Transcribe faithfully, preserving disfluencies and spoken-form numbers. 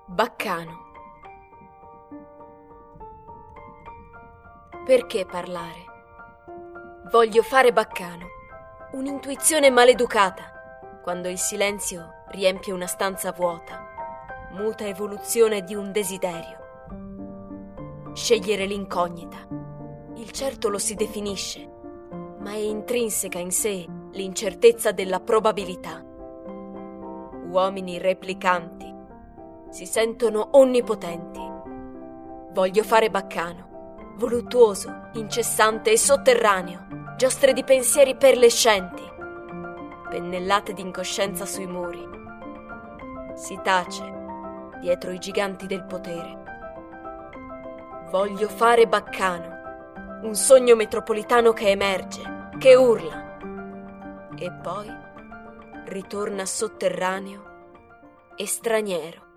Baccano. Perché parlare? Voglio fare baccano. Un'intuizione maleducata, quando il silenzio riempie una stanza vuota, muta evoluzione di un desiderio. Scegliere l'incognita. Il certo lo si definisce, ma è intrinseca in sé l'incertezza della probabilità. Uomini replicanti si sentono onnipotenti. Voglio fare baccano, voluttuoso, incessante e sotterraneo, giostre di pensieri perlescenti, pennellate d'incoscienza sui muri. Si tace dietro i giganti del potere. Voglio fare baccano, un sogno metropolitano che emerge, che urla, e poi ritorna sotterraneo e straniero.